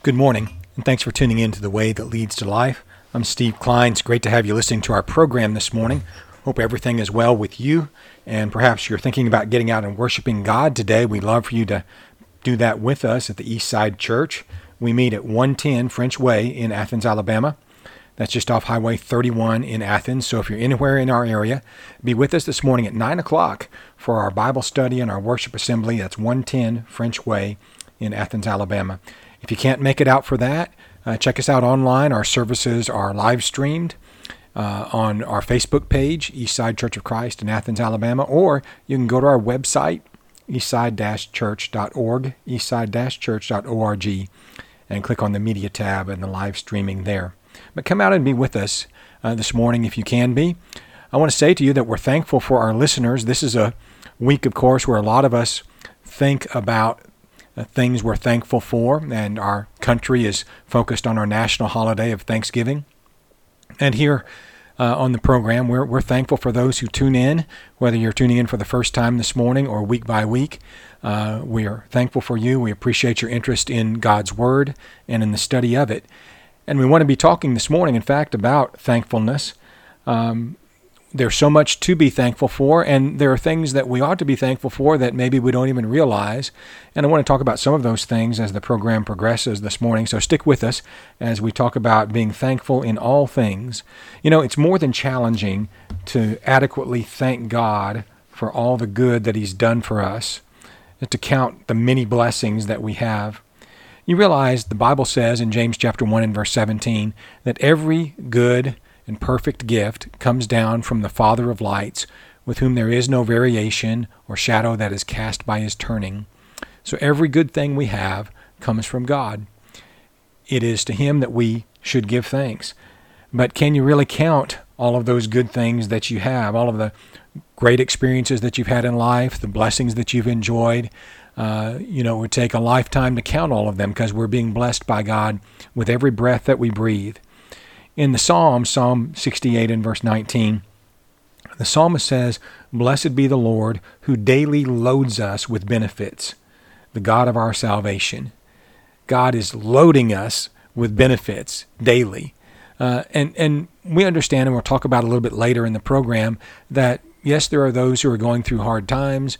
Good morning, and thanks for tuning in to The Way That Leads to Life. I'm Steve Klein. It's great to have you listening to our program this morning. Hope everything is well with you, and perhaps you're thinking about getting out and worshiping God today. We'd love for you to do that with us at the Eastside Church. We meet at 110 French Way in Athens, Alabama. That's just off Highway 31 in Athens. So if you're anywhere in our area, be with us this morning at 9 o'clock for our Bible study and our worship assembly. That's 110 French Way in Athens, Alabama. If you can't make it out for that, check us out online. Our services are live streamed on our Facebook page, Eastside Church of Christ in Athens, Alabama, or you can go to our website, eastside-church.org, eastside-church.org, and click on the media tab and the live streaming there. But come out and be with us this morning if you can be. I want to say to you that we're thankful for our listeners. This is a week, of course, where a lot of us think about things we're thankful for, and our country is focused on our national holiday of Thanksgiving. And here on the program, we're thankful for those who tune in, whether you're tuning in for the first time this morning or week by week. We are thankful for you. We appreciate your interest in God's Word and in the study of it. And we want to be talking this morning, in fact, about thankfulness. There's so much to be thankful for, and there are things that we ought to be thankful for that maybe we don't even realize. And I want to talk about some of those things as the program progresses this morning. So stick with us as we talk about being thankful in all things. You know, it's more than challenging to adequately thank God for all the good that He's done for us, to count the many blessings that we have. You realize the Bible says in James chapter 1 and verse 17 that every good and perfect gift comes down from the Father of lights, with whom there is no variation or shadow that is cast by His turning. So every good thing we have comes from God. It is to Him that we should give thanks. But can you really count all of those good things that you have, all of the great experiences that you've had in life, the blessings that you've enjoyed? It would take a lifetime to count all of them because we're being blessed by God with every breath that we breathe. In the Psalm 68 and verse 19, the psalmist says, "Blessed be the Lord who daily loads us with benefits, the God of our salvation." God is loading us with benefits daily. And we understand, and we'll talk about a little bit later in the program, that yes, there are those who are going through hard times.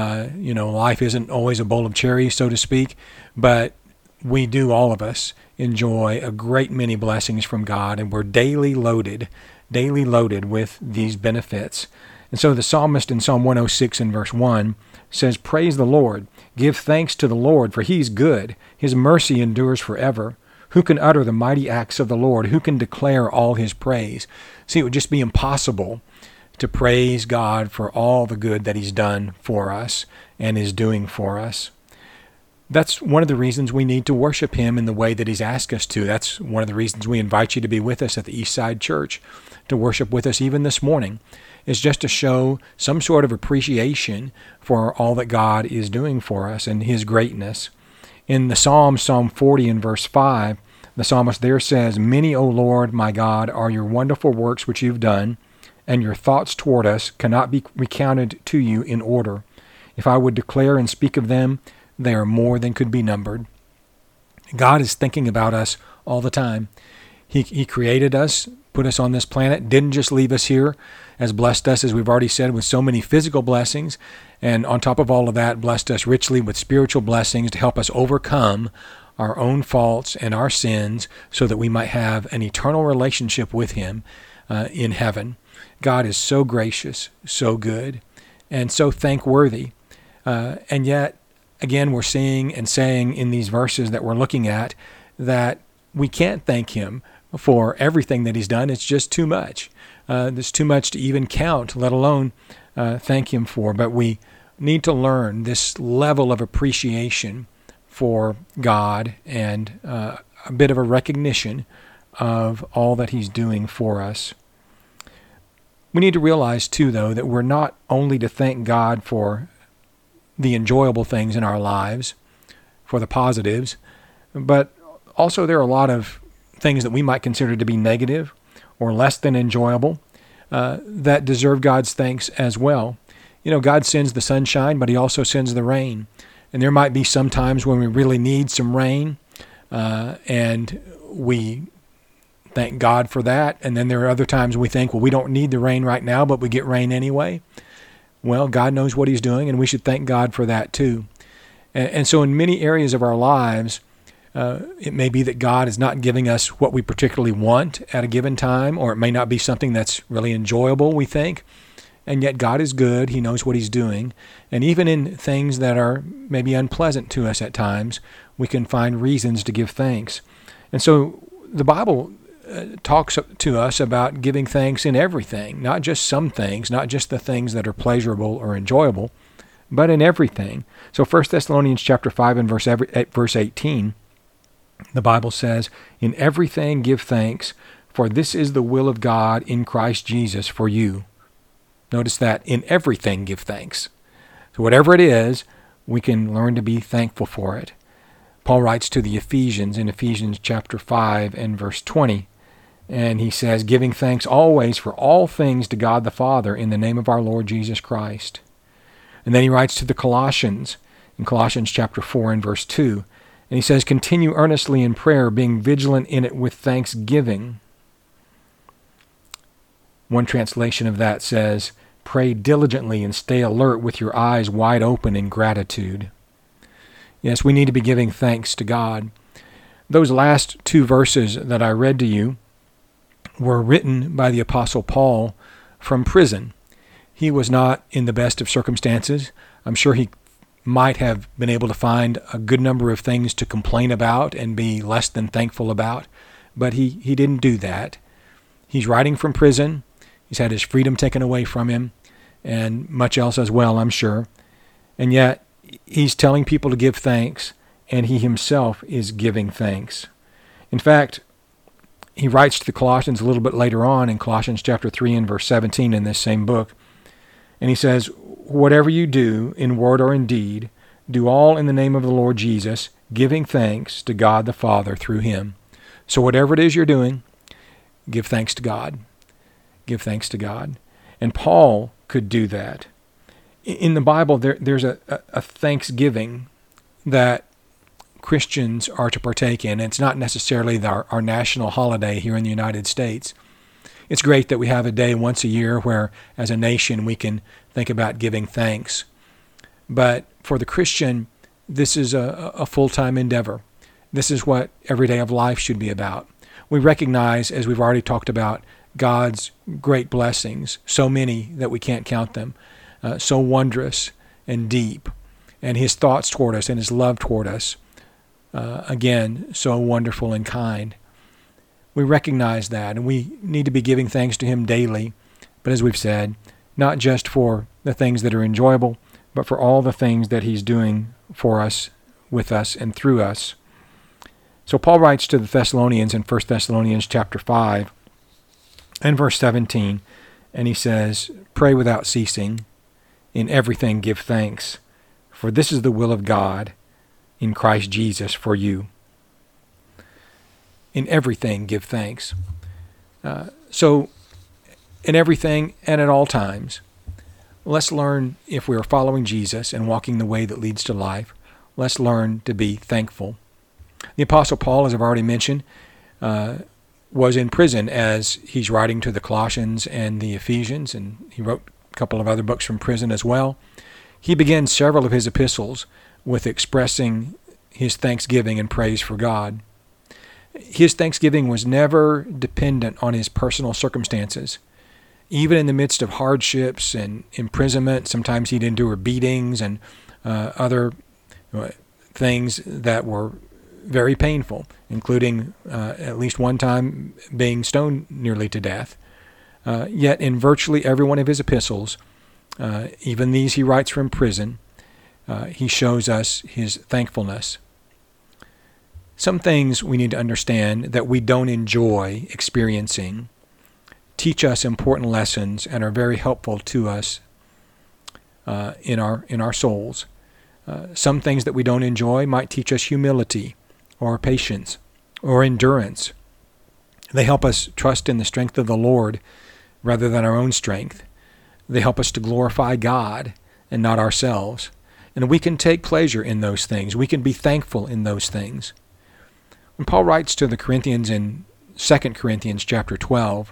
Life isn't always a bowl of cherries, so to speak, but we do, all of us, enjoy a great many blessings from God, and we're daily loaded with these benefits. And so the psalmist in Psalm 106 and verse 1 says, "Praise the Lord, give thanks to the Lord, for He's good. His mercy endures forever. Who can utter the mighty acts of the Lord? Who can declare all His praise?" See, it would just be impossible to praise God for all the good that He's done for us and is doing for us. That's one of the reasons we need to worship Him in the way that He's asked us to. That's one of the reasons we invite you to be with us at the Eastside Church, to worship with us even this morning, is just to show some sort of appreciation for all that God is doing for us and His greatness. In the Psalm 40 and verse 5, the psalmist there says, "Many, O Lord, my God, are your wonderful works which you've done, and your thoughts toward us cannot be recounted to you in order. If I would declare and speak of them, they are more than could be numbered." God is thinking about us all the time. He created us, put us on this planet, didn't just leave us here, has blessed us, as we've already said, with so many physical blessings, and on top of all of that, blessed us richly with spiritual blessings to help us overcome our own faults and our sins so that we might have an eternal relationship with Him in heaven. God is so gracious, so good, and so thankworthy. And yet, again, we're seeing and saying in these verses that we're looking at that we can't thank Him for everything that He's done. It's just too much. There's too much to even count, let alone thank Him for. But we need to learn this level of appreciation for God and a bit of a recognition of all that He's doing for us. We need to realize, too, though, that we're not only to thank God for the enjoyable things in our lives, for the positives, but also there are a lot of things that we might consider to be negative or less than enjoyable that deserve God's thanks as well. You know, God sends the sunshine, but He also sends the rain. And there might be some times when we really need some rain, and we thank God for that. And then there are other times we think, well, we don't need the rain right now, but we get rain anyway. Well, God knows what he's doing, and we should thank God for that too. And so in many areas of our lives, it may be that God is not giving us what we particularly want at a given time, or it may not be something that's really enjoyable, we think. And yet God is good. He knows what he's doing. And even in things that are maybe unpleasant to us at times, we can find reasons to give thanks. And so the Bible talks to us about giving thanks in everything, not just some things, not just the things that are pleasurable or enjoyable, but in everything. So 1 Thessalonians chapter 5 and verse 18, the Bible says, "In everything give thanks, for this is the will of God in Christ Jesus for you." Notice that, in everything give thanks. So whatever it is, we can learn to be thankful for it. Paul writes to the Ephesians in Ephesians chapter 5 and verse 20, and he says, "Giving thanks always for all things to God the Father in the name of our Lord Jesus Christ." And then he writes to the Colossians in Colossians chapter 4 and verse 2, and he says, "Continue earnestly in prayer, being vigilant in it with thanksgiving." One translation of that says, "Pray diligently and stay alert with your eyes wide open in gratitude." Yes, we need to be giving thanks to God. Those last two verses that I read to you were written by the Apostle Paul from prison. He was not in the best of circumstances. I'm sure he might have been able to find a good number of things to complain about and be less than thankful about, but he didn't do that. He's writing from prison. He's had his freedom taken away from him, and much else as well, I'm sure. And yet, he's telling people to give thanks, and he himself is giving thanks. In fact, he writes to the Colossians a little bit later on in Colossians chapter 3 and verse 17 in this same book, and he says, "Whatever you do, in word or in deed, do all in the name of the Lord Jesus, giving thanks to God the Father through him." So whatever it is you're doing, give thanks to God. Give thanks to God. And Paul could do that. In the Bible, there's a thanksgiving that Christians are to partake in. It's not necessarily our national holiday here in the United States. It's great that we have a day once a year where, as a nation, we can think about giving thanks. But for the Christian, this is a full-time endeavor. This is what every day of life should be about. We recognize, as we've already talked about, God's great blessings, so many that we can't count them, so wondrous and deep, and his thoughts toward us and his love toward us, again, so wonderful and kind. We recognize that, and we need to be giving thanks to him daily, but as we've said, not just for the things that are enjoyable, but for all the things that he's doing for us, with us, and through us. So Paul writes to the Thessalonians in 1 Thessalonians chapter 5 and verse 17, and he says, "Pray without ceasing, in everything give thanks, for this is the will of God in Christ Jesus for you." In everything give thanks. So in everything and at all times, let's learn, if we are following Jesus and walking the way that leads to life, let's learn to be thankful. The Apostle Paul, as I've already mentioned, was in prison as he's writing to the Colossians and the Ephesians, and he wrote a couple of other books from prison as well. He begins several of his epistles with expressing his thanksgiving and praise for God. His thanksgiving was never dependent on his personal circumstances. Even in the midst of hardships and imprisonment, sometimes he'd endure beatings and other things that were very painful, including at least one time being stoned nearly to death. Yet in virtually every one of his epistles, even these he writes from prison, he shows us his thankfulness. Some things we need to understand that we don't enjoy experiencing teach us important lessons and are very helpful to us in our souls. Some things that we don't enjoy might teach us humility or patience or endurance. They help us trust in the strength of the Lord rather than our own strength. They help us to glorify God and not ourselves. And we can take pleasure in those things. We can be thankful in those things. When Paul writes to the Corinthians in 2 Corinthians chapter 12,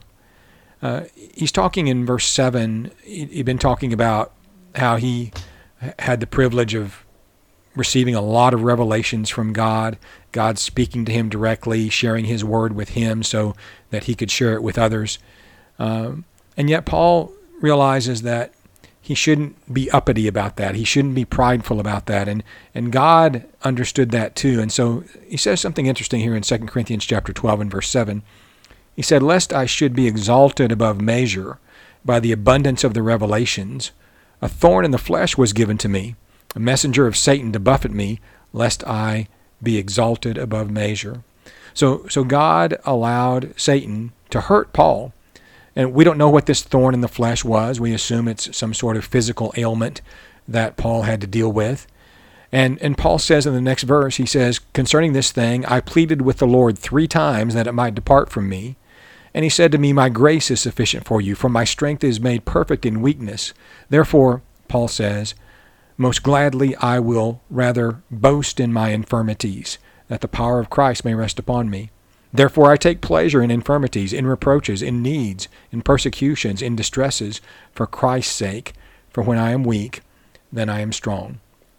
he's talking in verse 7, he'd been talking about how he had the privilege of receiving a lot of revelations from God, God speaking to him directly, sharing his word with him so that he could share it with others. And yet Paul realizes that he shouldn't be uppity about that. He shouldn't be prideful about that. And God understood that too. And so he says something interesting here in 2 Corinthians chapter 12 and verse 7. He said, "Lest I should be exalted above measure by the abundance of the revelations, a thorn in the flesh was given to me, a messenger of Satan to buffet me, lest I be exalted above measure." So God allowed Satan to hurt Paul. And we don't know what this thorn in the flesh was. We assume it's some sort of physical ailment that Paul had to deal with. And Paul says in the next verse, he says, "Concerning this thing, I pleaded with the Lord 3 times that it might depart from me. And he said to me, My grace is sufficient for you, for my strength is made perfect in weakness. Therefore," Paul says, "most gladly I will rather boast in my infirmities, that the power of Christ may rest upon me. Therefore I take pleasure in infirmities, in reproaches, in needs, in persecutions, in distresses, for Christ's sake. For when I am weak, then I am strong."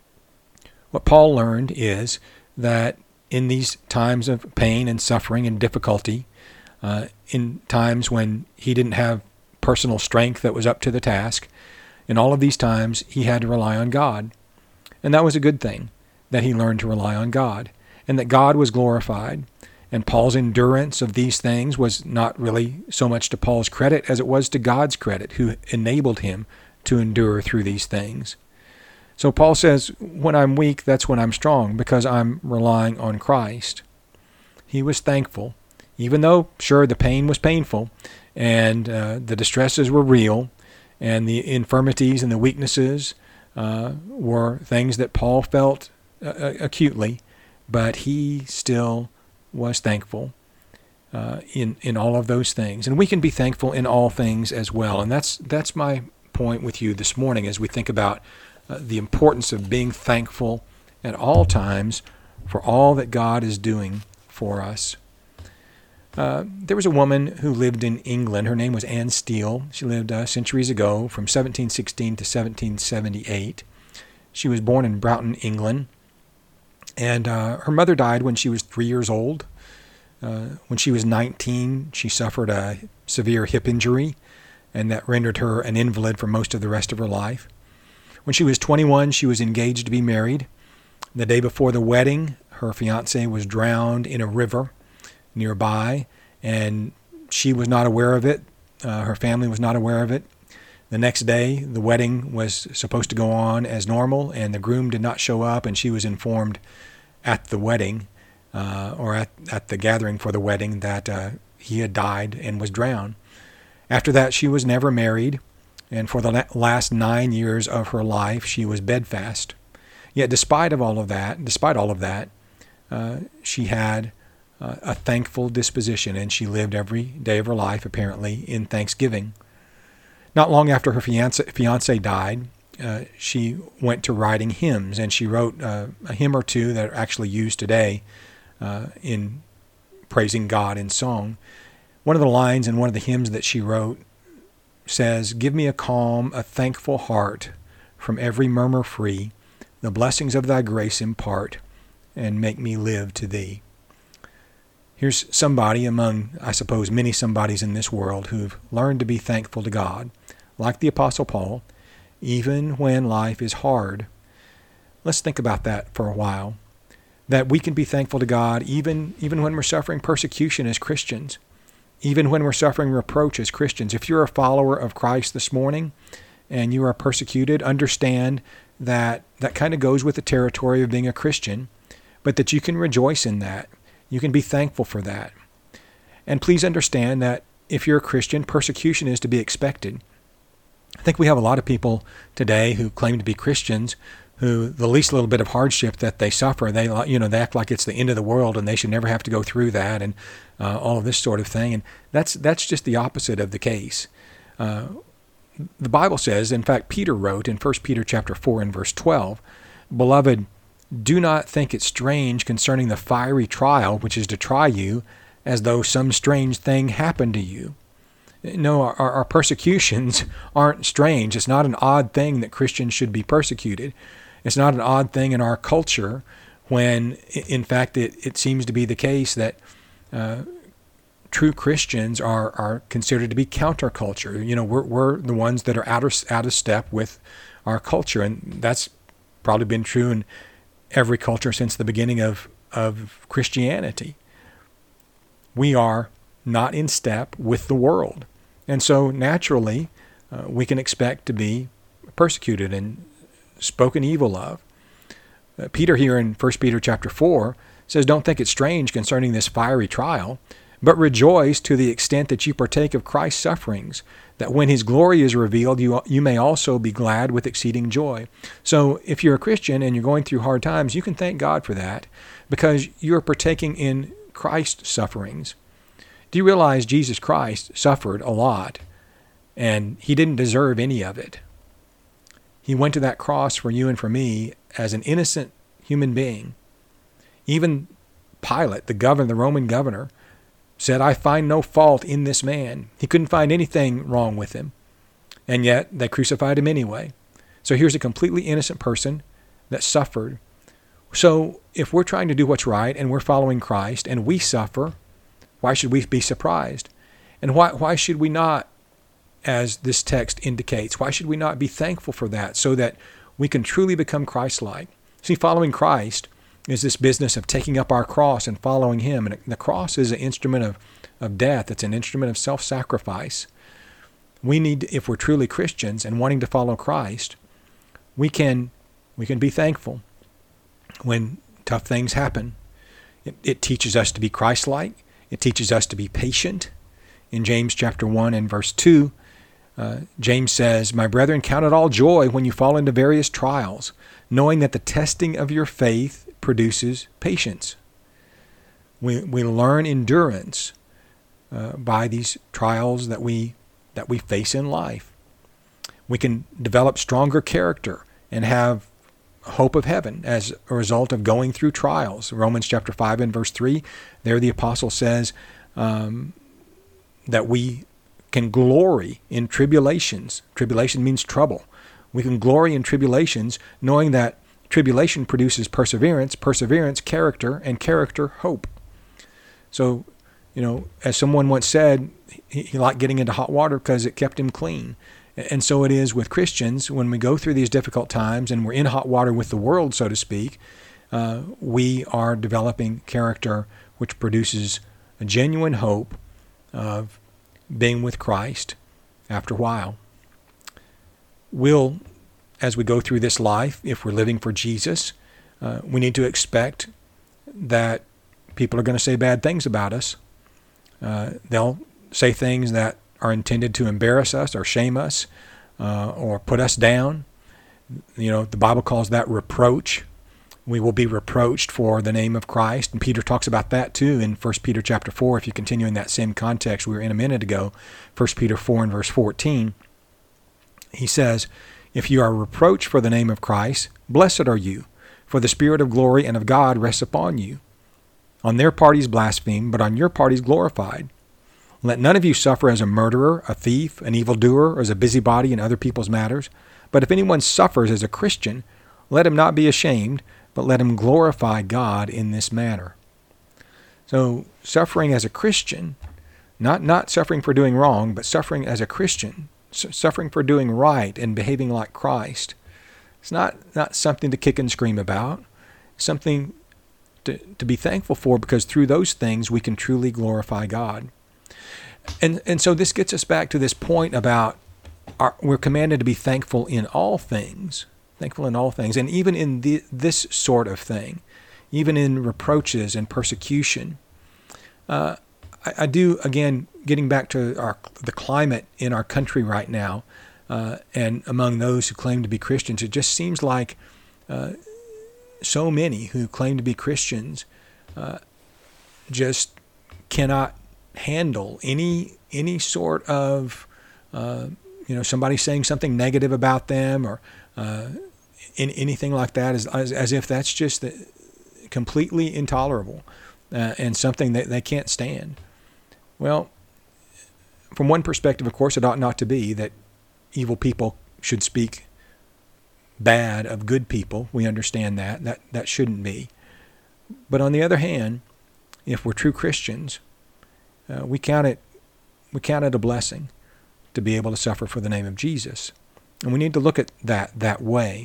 What Paul learned is that in these times of pain and suffering and difficulty, in times when he didn't have personal strength that was up to the task, in all of these times he had to rely on God. And that was a good thing, that he learned to rely on God, and that God was glorified. And Paul's endurance of these things was not really so much to Paul's credit as it was to God's credit, who enabled him to endure through these things. So Paul says, when I'm weak, that's when I'm strong, because I'm relying on Christ. He was thankful, even though, sure, the pain was painful, and the distresses were real, and the infirmities and the weaknesses were things that Paul felt acutely, but he still was thankful in all of those things. And we can be thankful in all things as well. And that's my point with you this morning as we think about the importance of being thankful at all times for all that God is doing for us. There was a woman who lived in England. Her name was Anne Steele. She lived centuries ago, from 1716 to 1778. She was born in Broughton, England. And her mother died when she was 3 years old. When she was 19, she suffered a severe hip injury, and that rendered her an invalid for most of the rest of her life. When she was 21, she was engaged to be married. The day before the wedding, her fiancé was drowned in a river nearby, and she was not aware of it. Her family was not aware of it. The next day, the wedding was supposed to go on as normal, and the groom did not show up, and she was informed at the wedding, or at the gathering for the wedding, that he had died and was drowned. After that, she was never married, and for the last 9 years of her life, she was bedfast. Yet despite all of that, she had a thankful disposition, and she lived every day of her life, apparently, in thanksgiving. Not long after her fiancé died, she went to writing hymns, and she wrote a hymn or two that are actually used today in praising God in song. One of the lines in one of the hymns that she wrote says, "Give me a calm, a thankful heart, from every murmur free, the blessings of thy grace impart, and make me live to thee." Here's somebody among, I suppose, many somebodies in this world who've learned to be thankful to God, like the Apostle Paul, even when life is hard. Let's think about that for a while, that we can be thankful to God even when we're suffering persecution as Christians, even when we're suffering reproach as Christians. If you're a follower of Christ this morning and you are persecuted, understand that that kind of goes with the territory of being a Christian, but that you can rejoice in that. You can be thankful for that. And please understand that if you're a Christian, persecution is to be expected. I think we have a lot of people today who claim to be Christians who the least little bit of hardship that they suffer, they act like it's the end of the world and they should never have to go through that, and all of this sort of thing. And that's just the opposite of the case. The Bible says, in fact, Peter wrote in 1 Peter chapter 4 and verse 12, "Beloved, Do not think it strange concerning the fiery trial which is to try you, as though some strange thing happened to you. No, our persecutions aren't strange. It's not an odd thing that Christians should be persecuted. It's not an odd thing in our culture when, in fact, it seems to be the case that true Christians are considered to be counterculture. We're the ones that are out of step with our culture, and that's probably been true in every culture since the beginning of Christianity. We are not in step with the world. And so naturally, we can expect to be persecuted and spoken evil of. Peter here in 1 Peter chapter 4 says, don't think it strange concerning this fiery trial, but rejoice to the extent that you partake of Christ's sufferings, that when his glory is revealed, you may also be glad with exceeding joy. So if you're a Christian and you're going through hard times, you can thank God for that because you're partaking in Christ's sufferings. Do you realize Jesus Christ suffered a lot, and he didn't deserve any of it? He went to that cross for you and for me as an innocent human being. Even Pilate, the Roman governor, said, I find no fault in this man. He couldn't find anything wrong with him, and yet they crucified him anyway. So here's a completely innocent person that suffered. So if we're trying to do what's right and we're following Christ and we suffer, why should we be surprised? And why should we not, as this text indicates, why should we not be thankful for that so that we can truly become Christ-like? See, following Christ is this business of taking up our cross and following him. And the cross is an instrument of death. It's an instrument of self-sacrifice. We need, if we're truly Christians and wanting to follow Christ, we can be thankful when tough things happen. It teaches us to be Christ-like. It teaches us to be patient. In James chapter 1 and verse 2, James says, My brethren, count it all joy when you fall into various trials, knowing that the testing of your faith produces patience. We learn endurance by these trials that we face in life. We can develop stronger character and have hope of heaven as a result of going through trials. Romans chapter 5 and verse 3, there the apostle says that we can glory in tribulations. Tribulation means trouble. We can glory in tribulations, knowing that tribulation produces perseverance, perseverance, character, and character, hope. So, as someone once said, he liked getting into hot water because it kept him clean. And so it is with Christians. When we go through these difficult times and we're in hot water with the world, so to speak, we are developing character which produces a genuine hope of being with Christ after a while. As we go through this life, if we're living for Jesus, we need to expect that people are going to say bad things about us. They'll say things that are intended to embarrass us or shame us or put us down. The Bible calls that reproach. We will be reproached for the name of Christ. And Peter talks about that too in 1 Peter chapter 4. If you continue in that same context we were in a minute ago, 1 Peter 4 and verse 14, he says, If you are reproached for the name of Christ, blessed are you, for the Spirit of glory and of God rests upon you. On their part he's blasphemed, but on your part he's glorified. Let none of you suffer as a murderer, a thief, an evildoer, or as a busybody in other people's matters. But if anyone suffers as a Christian, let him not be ashamed, but let him glorify God in this manner. So suffering as a Christian, not suffering for doing wrong, but suffering as a Christian, suffering for doing right and behaving like Christ, it's not something to kick and scream about. It's something to be thankful for, because through those things we can truly glorify God. And so this gets us back to this point about we're commanded to be thankful in all things. Thankful in all things. And even in this sort of thing, even in reproaches and persecution. I do, again, getting back to the climate in our country right now, and among those who claim to be Christians, it just seems like so many who claim to be Christians just cannot handle any sort of somebody saying something negative about them, or anything like that, as if that's just completely intolerable and something that they can't stand. Well, from one perspective, of course, it ought not to be that evil people should speak bad of good people. We understand that shouldn't be. But on the other hand, if we're true Christians, we count it a blessing to be able to suffer for the name of Jesus. And we need to look at that way.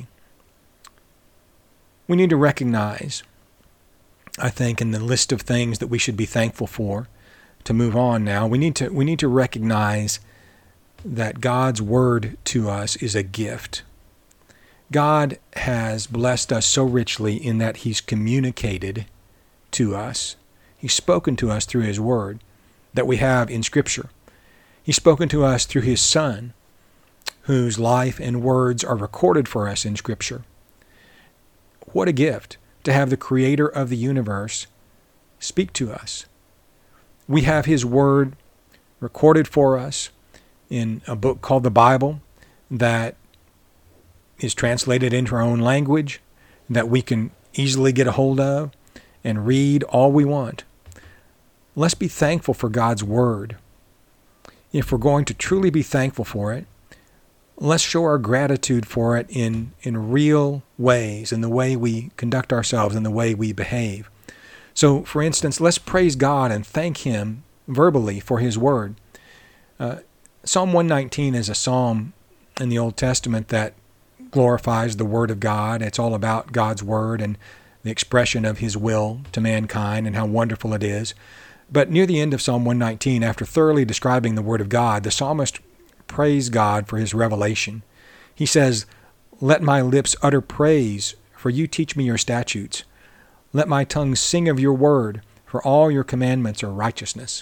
We need to recognize, I think, in the list of things that we should be thankful for, to move on now, we need to recognize that God's word to us is a gift. God has blessed us so richly in that He's communicated to us. He's spoken to us through His word that we have in Scripture. He's spoken to us through His Son, whose life and words are recorded for us in Scripture. What a gift to have the Creator of the universe speak to us. We have His word recorded for us in a book called the Bible that is translated into our own language, that we can easily get a hold of and read all we want. Let's be thankful for God's word. If we're going to truly be thankful for it, let's show our gratitude for it in real ways, in the way we conduct ourselves, in the way we behave. So, for instance, let's praise God and thank Him verbally for His word. Psalm 119 is a psalm in the Old Testament that glorifies the word of God. It's all about God's word and the expression of His will to mankind and how wonderful it is. But near the end of Psalm 119, after thoroughly describing the word of God, the psalmist praised God for His revelation. He says, "Let my lips utter praise, for you teach me your statutes. Let my tongue sing of your word, for all your commandments are righteousness."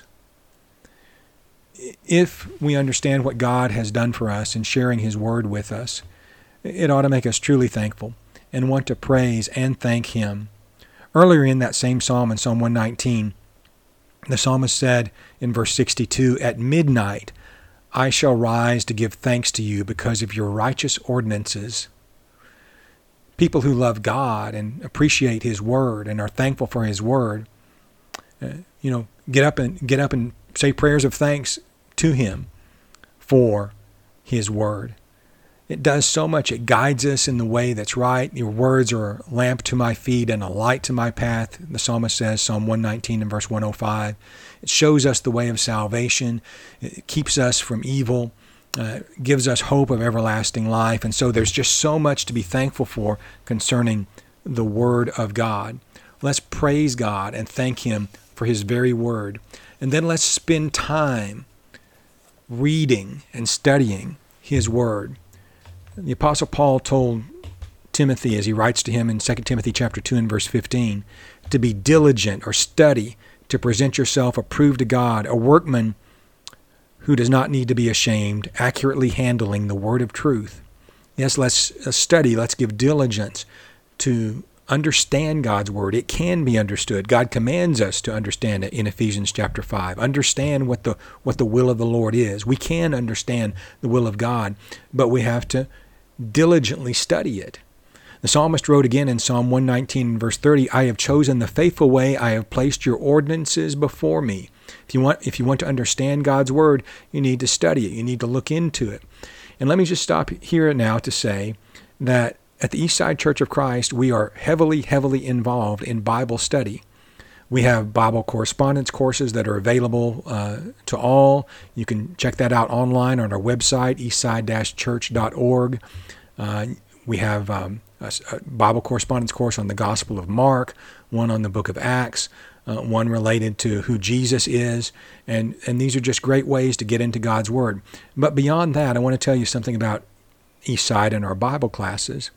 If we understand what God has done for us in sharing His word with us, it ought to make us truly thankful and want to praise and thank Him. Earlier in that same psalm, in Psalm 119, the psalmist said in verse 62, "At midnight I shall rise to give thanks to you because of your righteous ordinances." People who love God and appreciate His word and are thankful for His word, get up and say prayers of thanks to Him for His word. It does so much. It guides us in the way that's right. Your words are a lamp to my feet and a light to my path, the psalmist says, Psalm 119 and verse 105. It shows us the way of salvation. It keeps us from evil, gives us hope of everlasting life. And so there's just so much to be thankful for concerning the word of God. Let's praise God and thank Him for His very word. And then let's spend time reading and studying His word. The Apostle Paul told Timothy, as he writes to him in 2 Timothy chapter 2 and verse 15, to be diligent or study to present yourself approved to God, a workman who does not need to be ashamed, accurately handling the word of truth. Yes, let's study, let's give diligence to understand God's word. It can be understood. God commands us to understand it in Ephesians chapter 5. Understand what the will of the Lord is. We can understand the will of God, but we have to diligently study it. The psalmist wrote again in Psalm 119 verse 30, "I have chosen the faithful way. I have placed your ordinances before me." If you want to understand God's word, you need to study it. You need to look into it. And let me just stop here now to say that at the Eastside Church of Christ, we are heavily, heavily involved in Bible study. We have Bible correspondence courses that are available to all. You can check that out online on our website, eastside-church.org. We have a Bible correspondence course on the Gospel of Mark, one on the book of Acts, one related to who Jesus is, and these are just great ways to get into God's Word. But beyond that, I want to tell you something about Eastside and our Bible classes.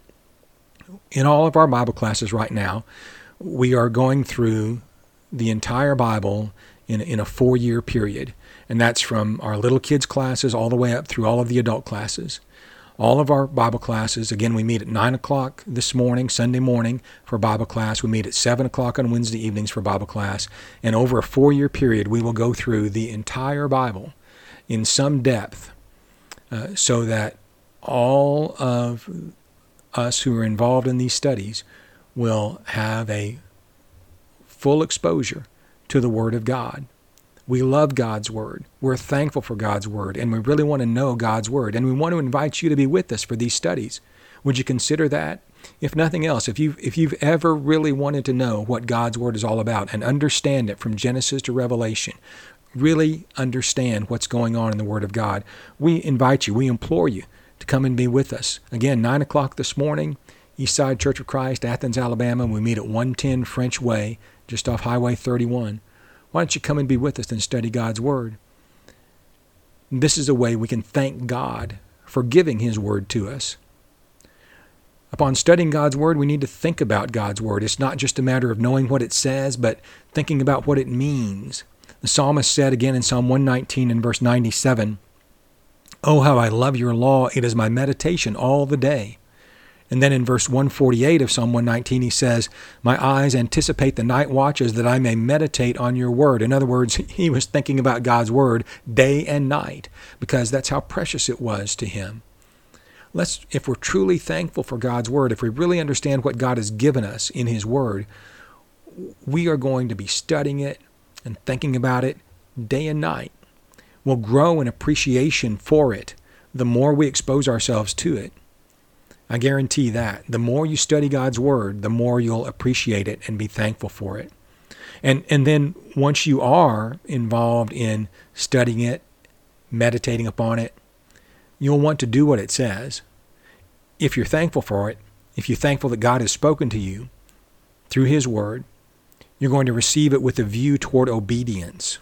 In all of our Bible classes right now, we are going through the entire Bible in a 4-year period. And that's from our little kids classes all the way up through all of the adult classes. All of our Bible classes, again, we meet at 9 o'clock this morning, Sunday morning, for Bible class. We meet at 7 o'clock on Wednesday evenings for Bible class. And over a 4-year period, we will go through the entire Bible in some depth so that all of us who are involved in these studies will have a full exposure to the Word of God. We love God's Word. We're thankful for God's Word, and we really want to know God's Word. And we want to invite you to be with us for these studies. Would you consider that? If nothing else, if you've ever really wanted to know what God's Word is all about and understand it from Genesis to Revelation, really understand what's going on in the Word of God, we invite you, we implore you to come and be with us. Again, 9 o'clock this morning, Eastside Church of Christ, Athens, Alabama. We meet at 110 French Way, just off Highway 31. Why don't you come and be with us and study God's Word? This is a way we can thank God for giving His Word to us. Upon studying God's Word, we need to think about God's Word. It's not just a matter of knowing what it says, but thinking about what it means. The psalmist said again in Psalm 119 and verse 97, "Oh, how I love your law. It is my meditation all the day." And then in verse 148 of Psalm 119, he says, "My eyes anticipate the night watches that I may meditate on your word." In other words, he was thinking about God's word day and night because that's how precious it was to him. If we're truly thankful for God's word, if we really understand what God has given us in his word, we are going to be studying it and thinking about it day and night. We'll grow in appreciation for it the more we expose ourselves to it. I guarantee that. The more you study God's Word, the more you'll appreciate it and be thankful for it. And then once you are involved in studying it, meditating upon it, you'll want to do what it says. If you're thankful for it, if you're thankful that God has spoken to you through His Word, you're going to receive it with a view toward obedience.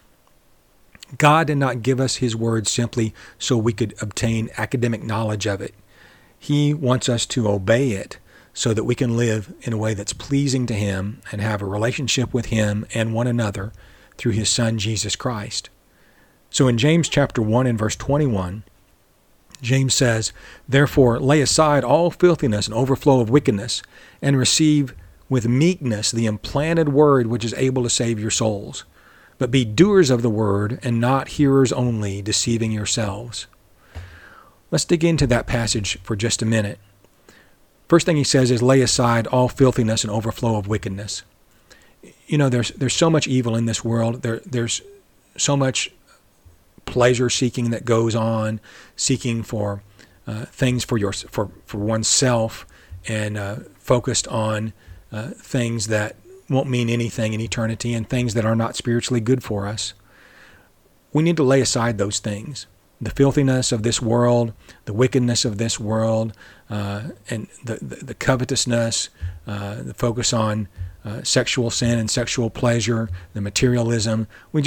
God did not give us His Word simply so we could obtain academic knowledge of it. He wants us to obey it so that we can live in a way that's pleasing to Him and have a relationship with Him and one another through His Son, Jesus Christ. So in James chapter 1 and verse 21, James says, "Therefore lay aside all filthiness and overflow of wickedness, and receive with meekness the implanted word which is able to save your souls. But be doers of the word and not hearers only, deceiving yourselves." Let's dig into that passage for just a minute. First thing he says is lay aside all filthiness and overflow of wickedness. You know, there's so much evil in this world. There's so much pleasure seeking that goes on, seeking for things for oneself, and focused on things that won't mean anything in eternity and things that are not spiritually good for us. We need to lay aside those things. The filthiness of this world, the wickedness of this world, and the covetousness, the focus on sexual sin and sexual pleasure, the materialism.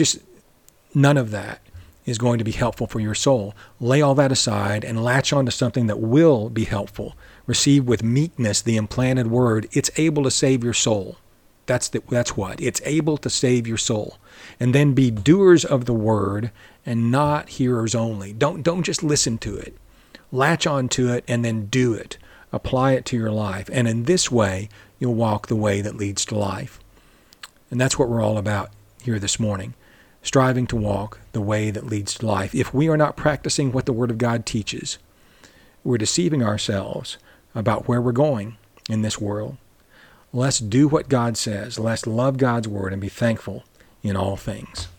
None of that is going to be helpful for your soul. Lay all that aside and latch on to something that will be helpful. Receive with meekness the implanted word. It's able to save your soul. That's what. It's able to save your soul. And then be doers of the word and not hearers only. Don't just listen to it. Latch on to it and then do it. Apply it to your life. And in this way, you'll walk the way that leads to life. And that's what we're all about here this morning. Striving to walk the way that leads to life. If we are not practicing what the Word of God teaches, we're deceiving ourselves about where we're going in this world. Let's do what God says. Let's love God's Word and be thankful in all things.